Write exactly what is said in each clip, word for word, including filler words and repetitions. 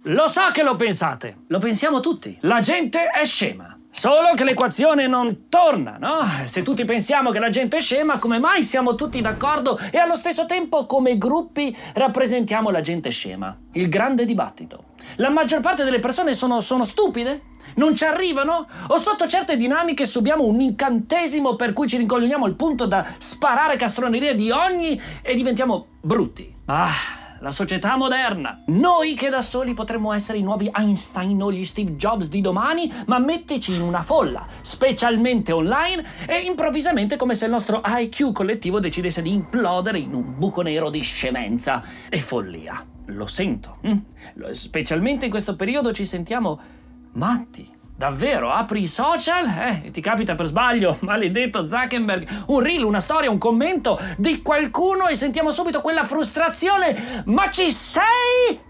Lo so che lo pensate, lo pensiamo tutti. La gente è scema. Solo che l'equazione non torna, no? Se tutti pensiamo che la gente è scema, come mai siamo tutti d'accordo e allo stesso tempo come gruppi rappresentiamo la gente scema? Il grande dibattito. La maggior parte delle persone sono, sono stupide? Non ci arrivano? O sotto certe dinamiche subiamo un incantesimo per cui ci rincoglioniamo al punto da sparare castronerie di ogni e diventiamo brutti? Ah... La società moderna. Noi che da soli potremmo essere i nuovi Einstein o gli Steve Jobs di domani, ma mettici in una folla, specialmente online, e improvvisamente come se il nostro I Q collettivo decidesse di implodere in un buco nero di scemenza e follia. Lo sento. Specialmente in questo periodo ci sentiamo matti. Davvero, apri i social eh, e ti capita per sbaglio, maledetto Zuckerberg, un reel, una storia, un commento di qualcuno e sentiamo subito quella frustrazione. Ma ci sei?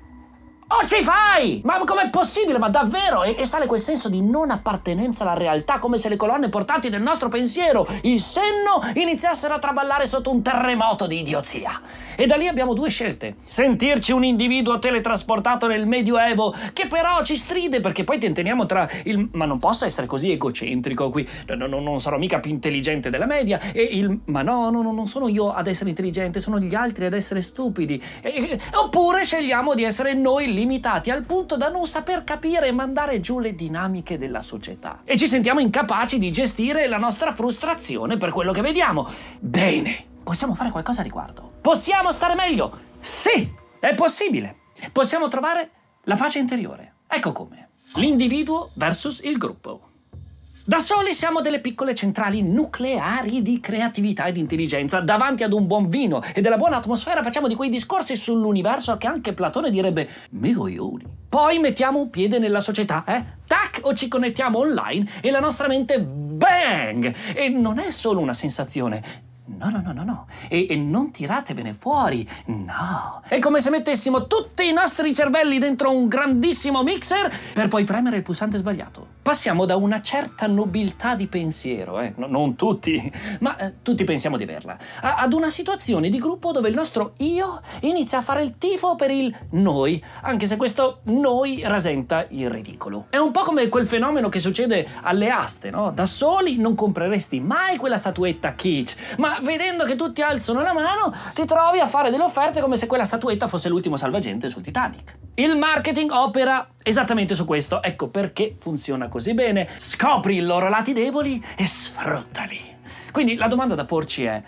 O ci fai? Ma com'è possibile? Ma davvero? E, e sale quel senso di non appartenenza alla realtà, come se le colonne portanti del nostro pensiero, il senno, iniziassero a traballare sotto un terremoto di idiozia. E da lì abbiamo due scelte. Sentirci un individuo teletrasportato nel Medioevo, che però ci stride perché poi tenteniamo tra il ma non posso essere così egocentrico qui, no, no, non sarò mica più intelligente della media, e il ma no, no, no, non sono io ad essere intelligente, sono gli altri ad essere stupidi. E, oppure scegliamo di essere noi limitati al punto da non saper capire e mandare giù le dinamiche della società. E ci sentiamo incapaci di gestire la nostra frustrazione per quello che vediamo. Bene, possiamo fare qualcosa a riguardo. Possiamo stare meglio? Sì, è possibile. Possiamo trovare la pace interiore. Ecco come. L'individuo versus il gruppo. Da soli siamo delle piccole centrali nucleari di creatività ed intelligenza. Davanti ad un buon vino e della buona atmosfera facciamo di quei discorsi sull'universo che anche Platone direbbe megoglioni. Poi mettiamo un piede nella società, eh? Tac, o ci connettiamo online e la nostra mente bang! E non è solo una sensazione. No, no, no, no, no. E, e non tiratevene fuori. No. È come se mettessimo tutti i nostri cervelli dentro un grandissimo mixer per poi premere il pulsante sbagliato. Passiamo da una certa nobiltà di pensiero, eh, no, non tutti, ma eh, tutti pensiamo di averla, a, ad una situazione di gruppo dove il nostro io inizia a fare il tifo per il noi, anche se questo noi rasenta il ridicolo. È un po' come quel fenomeno che succede alle aste, no? Da soli non compreresti mai quella statuetta kitsch, ma vedendo che tutti alzano la mano ti trovi a fare delle offerte come se quella statuetta fosse l'ultimo salvagente sul Titanic. Il marketing opera esattamente su questo, ecco perché funziona così bene. Scopri i loro lati deboli e sfruttali. Quindi la domanda da porci è: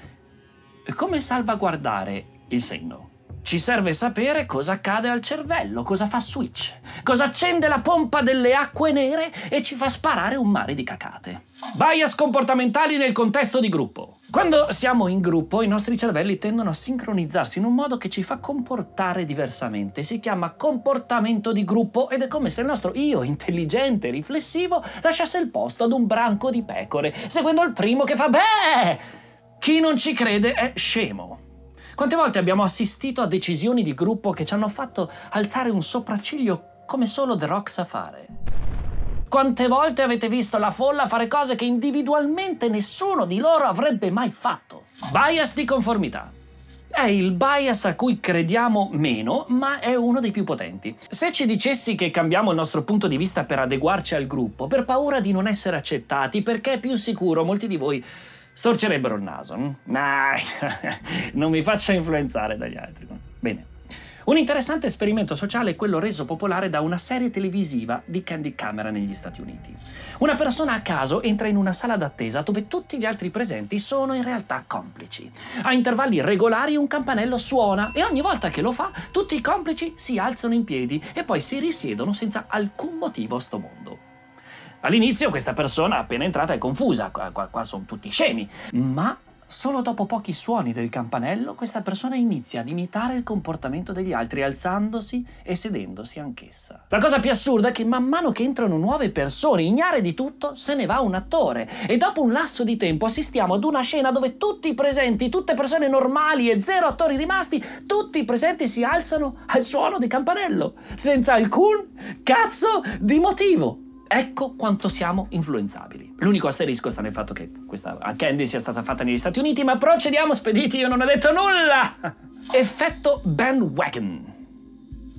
come salvaguardare il senno? Ci serve sapere cosa accade al cervello, cosa fa switch, cosa accende la pompa delle acque nere e ci fa sparare un mare di cacate. Bias comportamentali nel contesto di gruppo. Quando siamo in gruppo, i nostri cervelli tendono a sincronizzarsi in un modo che ci fa comportare diversamente. Si chiama comportamento di gruppo ed è come se il nostro io, intelligente e riflessivo, lasciasse il posto ad un branco di pecore, seguendo il primo che fa beh! Chi non ci crede è scemo. Quante volte abbiamo assistito a decisioni di gruppo che ci hanno fatto alzare un sopracciglio come solo The Rock sa fare? Quante volte avete visto la folla fare cose che individualmente nessuno di loro avrebbe mai fatto? Bias di conformità. È il bias a cui crediamo meno, ma è uno dei più potenti. Se ci dicessi che cambiamo il nostro punto di vista per adeguarci al gruppo, per paura di non essere accettati, perché è più sicuro, molti di voi storcerebbero il naso. Nah, non mi faccio influenzare dagli altri. Bene. Un interessante esperimento sociale è quello reso popolare da una serie televisiva di Candid Camera negli Stati Uniti. Una persona a caso entra in una sala d'attesa dove tutti gli altri presenti sono in realtà complici. A intervalli regolari un campanello suona e ogni volta che lo fa tutti i complici si alzano in piedi e poi si risiedono senza alcun motivo a sto mondo. All'inizio questa persona appena entrata è confusa, qua, qua, qua sono tutti scemi, ma solo dopo pochi suoni del campanello questa persona inizia ad imitare il comportamento degli altri, alzandosi e sedendosi anch'essa. La cosa più assurda è che man mano che entrano nuove persone, ignare di tutto, se ne va un attore e dopo un lasso di tempo assistiamo ad una scena dove tutti i presenti, tutte persone normali e zero attori rimasti, tutti i presenti si alzano al suono di campanello, senza alcun cazzo di motivo. Ecco quanto siamo influenzabili. L'unico asterisco sta nel fatto che questa Candy sia stata fatta negli Stati Uniti, ma procediamo spediti, io non ho detto nulla! Effetto bandwagon.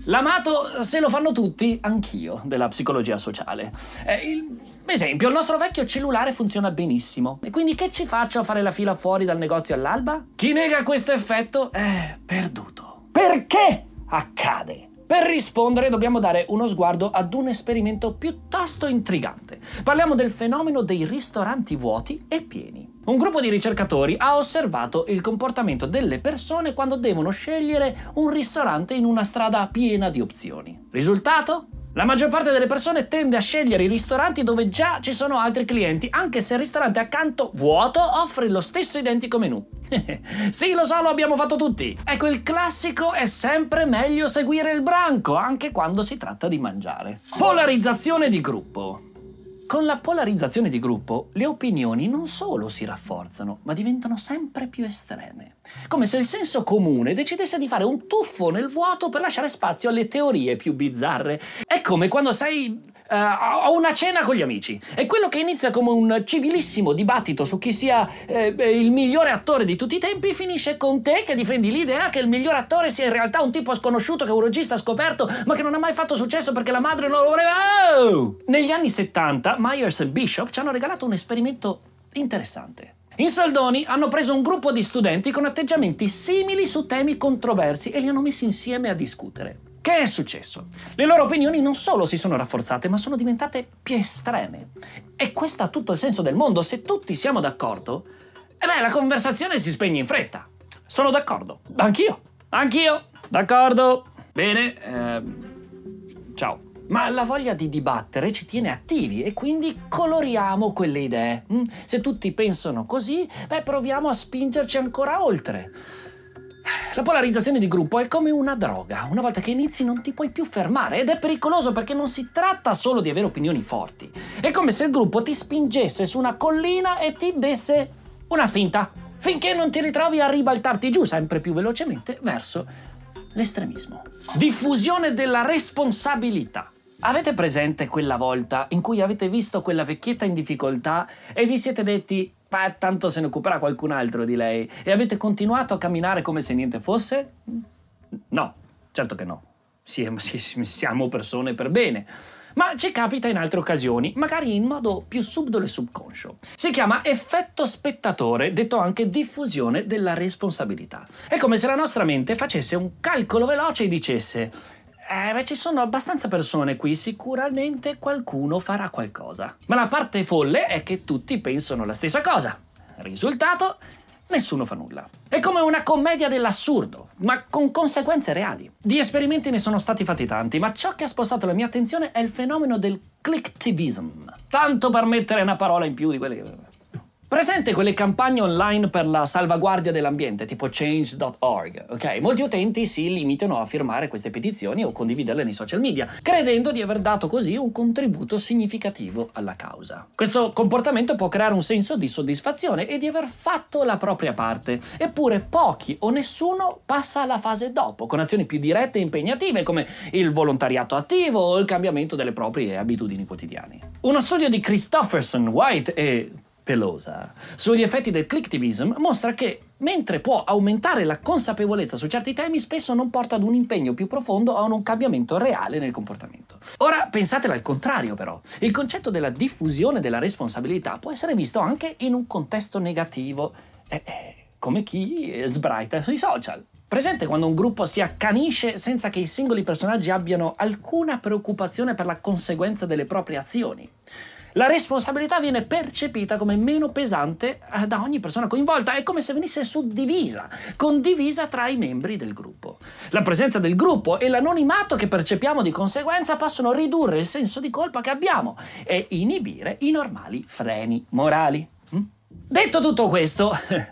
L'amato, se lo fanno tutti, anch'io, della psicologia sociale. Eh, il, esempio, il nostro vecchio cellulare funziona benissimo. E quindi che ci faccio a fare la fila fuori dal negozio all'alba? Chi nega questo effetto è perduto. Perché accade? Per rispondere dobbiamo dare uno sguardo ad un esperimento piuttosto intrigante. Parliamo del fenomeno dei ristoranti vuoti e pieni. Un gruppo di ricercatori ha osservato il comportamento delle persone quando devono scegliere un ristorante in una strada piena di opzioni. Risultato? La maggior parte delle persone tende a scegliere i ristoranti dove già ci sono altri clienti, anche se il ristorante accanto, vuoto, offre lo stesso identico menù. Sì, lo so, lo abbiamo fatto tutti. Ecco, il classico è sempre meglio seguire il branco, anche quando si tratta di mangiare. Polarizzazione di gruppo. Con la polarizzazione di gruppo, le opinioni non solo si rafforzano, ma diventano sempre più estreme. Come se il senso comune decidesse di fare un tuffo nel vuoto per lasciare spazio alle teorie più bizzarre. È come quando sei uh, a una cena con gli amici e quello che inizia come un civilissimo dibattito su chi sia eh, il migliore attore di tutti i tempi finisce con te che difendi l'idea che il migliore attore sia in realtà un tipo sconosciuto che è un regista scoperto ma che non ha mai fatto successo perché la madre non lo voleva. Oh! Negli anni settanta Myers e Bishop ci hanno regalato un esperimento interessante. In soldoni hanno preso un gruppo di studenti con atteggiamenti simili su temi controversi e li hanno messi insieme a discutere. Che è successo? Le loro opinioni non solo si sono rafforzate, ma sono diventate più estreme. E questo ha tutto il senso del mondo. Se tutti siamo d'accordo, eh beh, la conversazione si spegne in fretta. Sono d'accordo. Anch'io. Anch'io. D'accordo. Bene. Ehm... Ciao. Ma la voglia di dibattere ci tiene attivi e quindi coloriamo quelle idee. Se tutti pensano così, beh, proviamo a spingerci ancora oltre. La polarizzazione di gruppo è come una droga. Una volta che inizi non ti puoi più fermare ed è pericoloso perché non si tratta solo di avere opinioni forti. È come se il gruppo ti spingesse su una collina e ti desse una spinta, finché non ti ritrovi a ribaltarti giù sempre più velocemente verso l'estremismo. Diffusione della responsabilità. Avete presente quella volta in cui avete visto quella vecchietta in difficoltà e vi siete detti "Beh, tanto se ne occuperà qualcun altro di lei" e avete continuato a camminare come se niente fosse? No, certo che no. Siamo, siamo persone per bene. Ma ci capita in altre occasioni, magari in modo più subdolo e subconscio. Si chiama effetto spettatore, detto anche diffusione della responsabilità. È come se la nostra mente facesse un calcolo veloce e dicesse Eh, beh, ci sono abbastanza persone qui, sicuramente qualcuno farà qualcosa. Ma la parte folle è che tutti pensano la stessa cosa. Risultato? Nessuno fa nulla. È come una commedia dell'assurdo, ma con conseguenze reali. Di esperimenti ne sono stati fatti tanti, ma ciò che ha spostato la mia attenzione è il fenomeno del clicktivism. Tanto per mettere una parola in più di quelle che... Presente quelle campagne online per la salvaguardia dell'ambiente, tipo change punto org, ok? Molti utenti si limitano a firmare queste petizioni o condividerle nei social media, credendo di aver dato così un contributo significativo alla causa. Questo comportamento può creare un senso di soddisfazione e di aver fatto la propria parte, eppure pochi o nessuno passa alla fase dopo, con azioni più dirette e impegnative come il volontariato attivo o il cambiamento delle proprie abitudini quotidiane. Uno studio di Christopherson, White e Pelosa sugli effetti del clicktivism mostra che, mentre può aumentare la consapevolezza su certi temi, spesso non porta ad un impegno più profondo o a un cambiamento reale nel comportamento. Ora pensatelo al contrario, però. Il concetto della diffusione della responsabilità può essere visto anche in un contesto negativo, eh, eh, come chi sbraita sui social. Presente quando un gruppo si accanisce senza che i singoli personaggi abbiano alcuna preoccupazione per la conseguenza delle proprie azioni? La responsabilità viene percepita come meno pesante da ogni persona coinvolta, è come se venisse suddivisa, condivisa tra i membri del gruppo. La presenza del gruppo e l'anonimato che percepiamo di conseguenza possono ridurre il senso di colpa che abbiamo e inibire i normali freni morali. Detto tutto questo,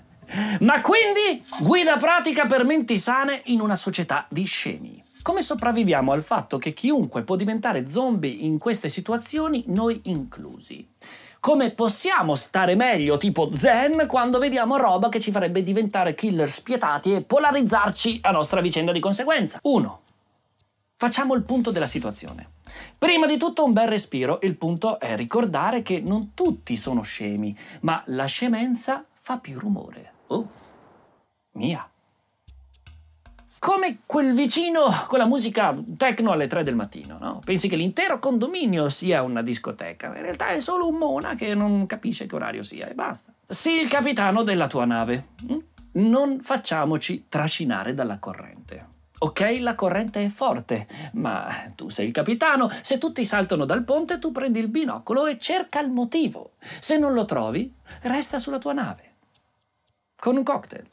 ma quindi guida pratica per menti sane in una società di scemi. Come sopravviviamo al fatto che chiunque può diventare zombie in queste situazioni, noi inclusi? Come possiamo stare meglio, tipo zen, quando vediamo roba che ci farebbe diventare killer spietati e polarizzarci a nostra vicenda di conseguenza? uno. Facciamo il punto della situazione. Prima di tutto un bel respiro. Il punto è ricordare che non tutti sono scemi, ma la scemenza fa più rumore. Oh, mia. Come quel vicino con la musica techno alle tre del mattino, no? Pensi che l'intero condominio sia una discoteca. In realtà è solo un mona che non capisce che orario sia e basta. Sii il capitano della tua nave. Non facciamoci trascinare dalla corrente. Ok, la corrente è forte, ma tu sei il capitano. Se tutti saltano dal ponte, tu prendi il binocolo e cerca il motivo. Se non lo trovi, resta sulla tua nave. Con un cocktail.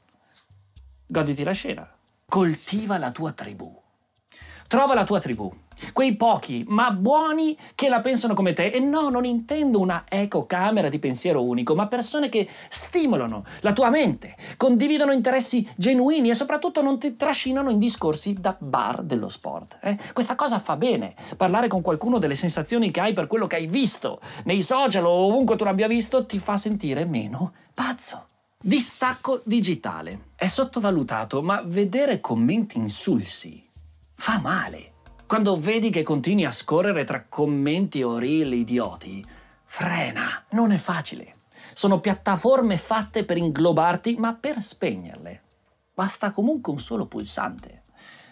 Goditi la scena. Coltiva la tua tribù. Trova la tua tribù. Quei pochi, ma buoni, che la pensano come te. E no, non intendo una ecocamera di pensiero unico, ma persone che stimolano la tua mente, condividono interessi genuini e soprattutto non ti trascinano in discorsi da bar dello sport. Eh? Questa cosa fa bene. Parlare con qualcuno delle sensazioni che hai per quello che hai visto nei social o ovunque tu l'abbia visto ti fa sentire meno pazzo. Distacco digitale. È sottovalutato, ma vedere commenti insulsi fa male. Quando vedi che continui a scorrere tra commenti o reel idioti, frena. Non è facile. Sono piattaforme fatte per inglobarti, ma per spegnerle basta comunque un solo pulsante.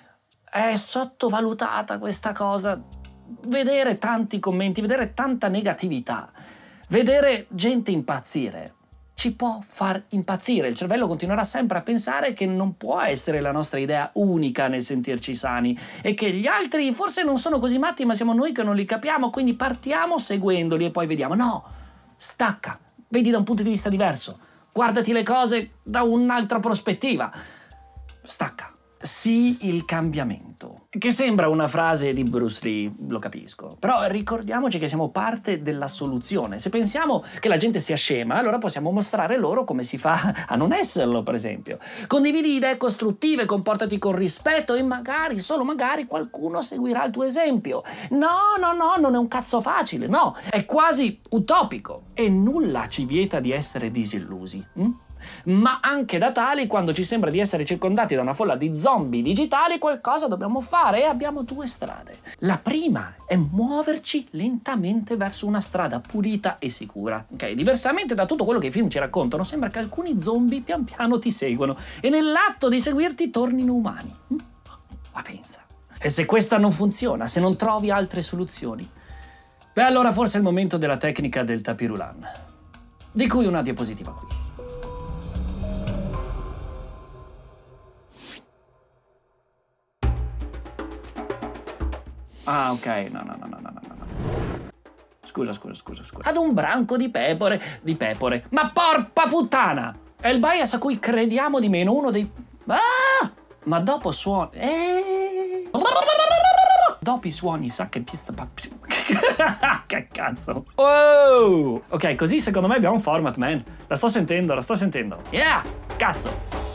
È sottovalutata questa cosa. Vedere tanti commenti, vedere tanta negatività, vedere gente impazzire ci può far impazzire. Il cervello continuerà sempre a pensare che non può essere la nostra idea unica nel sentirci sani e che gli altri forse non sono così matti, ma siamo noi che non li capiamo, quindi partiamo seguendoli e poi vediamo. No, stacca, vedi da un punto di vista diverso, guardati le cose da un'altra prospettiva. Stacca. Sii il cambiamento. Che sembra una frase di Bruce Lee, lo capisco. Però ricordiamoci che siamo parte della soluzione. Se pensiamo che la gente sia scema, allora possiamo mostrare loro come si fa a non esserlo, per esempio. Condividi idee costruttive, comportati con rispetto e magari, solo magari, qualcuno seguirà il tuo esempio. No, no, no, non è un cazzo facile, no. È quasi utopico. E nulla ci vieta di essere disillusi. Hm? Ma anche da tali, quando ci sembra di essere circondati da una folla di zombie digitali, qualcosa dobbiamo fare e abbiamo due strade. La prima è muoverci lentamente verso una strada pulita e sicura. Ok, diversamente da tutto quello che i film ci raccontano, sembra che alcuni zombie pian piano ti seguono e nell'atto di seguirti tornino umani. Ma pensa. E se questa non funziona, se non trovi altre soluzioni, beh, allora forse è il momento della tecnica del tapirulan, di cui una diapositiva qui. Ah, ok, no, no, no, no, no, no, no. Scusa, scusa, scusa, scusa. Ad un branco di pecore, di pecore. Ma porca puttana! È il bias a cui crediamo di meno, uno dei... Ah! Ma dopo suoni... Eh... Dopo i suoni, sa che pista... Che cazzo? Oh! Ok, così secondo me abbiamo un format, man. La sto sentendo, la sto sentendo. Yeah! Cazzo!